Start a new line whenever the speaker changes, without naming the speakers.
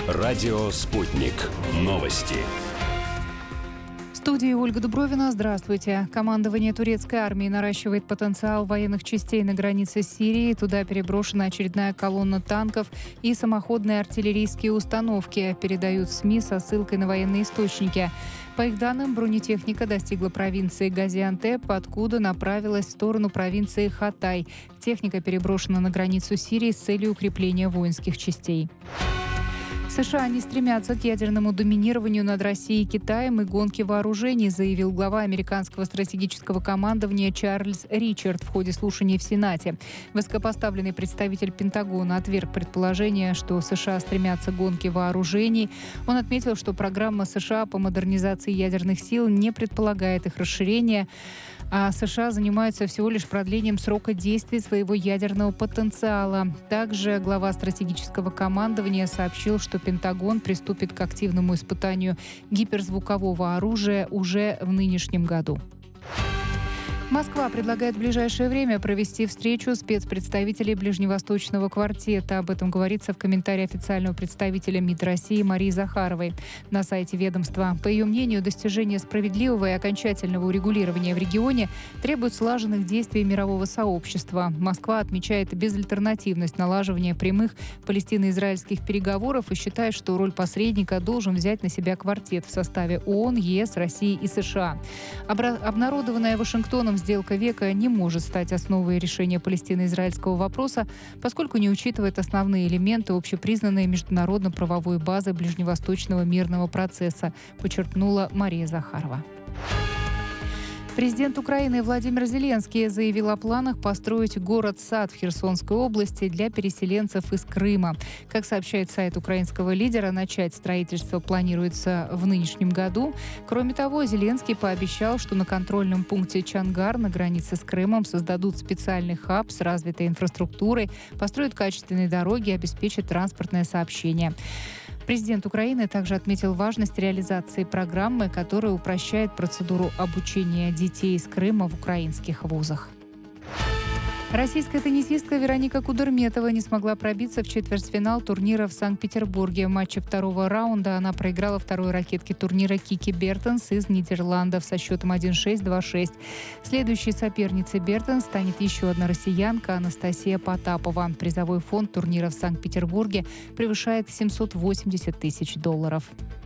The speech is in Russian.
Радио «Спутник». Новости.
В студии Ольга Дубровина. Здравствуйте. Командование турецкой армии наращивает потенциал военных частей на границе с Сирией. Туда переброшена очередная колонна танков и самоходные артиллерийские установки, передают СМИ со ссылкой на военные источники. По их данным, бронетехника достигла провинции Газиантеп, откуда направилась в сторону провинции Хатай. Техника переброшена на границу Сирии с целью укрепления воинских частей. США не стремятся к ядерному доминированию над Россией и Китаем и гонке вооружений, заявил глава американского стратегического командования Чарльз Ричард в ходе слушаний в Сенате. Высокопоставленный представитель Пентагона отверг предположение, что США стремятся к гонке вооружений. Он отметил, что программа США по модернизации ядерных сил не предполагает их расширения, а США занимаются всего лишь продлением срока действия своего ядерного потенциала. Также глава стратегического командования сообщил, что Пентагон приступит к активному испытанию гиперзвукового оружия уже в нынешнем году. Москва предлагает в ближайшее время провести встречу спецпредставителей Ближневосточного квартета. Об этом говорится в комментарии официального представителя МИД России Марии Захаровой на сайте ведомства. По ее мнению, достижение справедливого и окончательного урегулирования в регионе требует слаженных действий мирового сообщества. Москва отмечает безальтернативность налаживания прямых палестино-израильских переговоров и считает, что роль посредника должен взять на себя квартет в составе ООН, ЕС, России и США. Обнародованная Вашингтоном сделка века не может стать основой решения палестино-израильского вопроса, поскольку не учитывает основные элементы общепризнанной международно-правовой базы ближневосточного мирного процесса, подчеркнула Мария Захарова. Президент Украины Владимир Зеленский заявил о планах построить город-сад в Херсонской области для переселенцев из Крыма. Как сообщает сайт украинского лидера, начать строительство планируется в нынешнем году. Кроме того, Зеленский пообещал, что на контрольном пункте Чангар на границе с Крымом создадут специальный хаб с развитой инфраструктурой, построят качественные дороги и обеспечат транспортное сообщение. Президент Украины также отметил важность реализации программы, которая упрощает процедуру обучения детей из Крыма в украинских вузах. Российская теннисистка Вероника Кудерметова не смогла пробиться в четвертьфинал турнира в Санкт-Петербурге. В матче второго раунда она проиграла второй ракетке турнира Кики Бертенс из Нидерландов со счетом 1-6, 2-6. Следующей соперницей Бертенс станет еще одна россиянка Анастасия Потапова. Призовой фонд турнира в Санкт-Петербурге превышает $780 тысяч.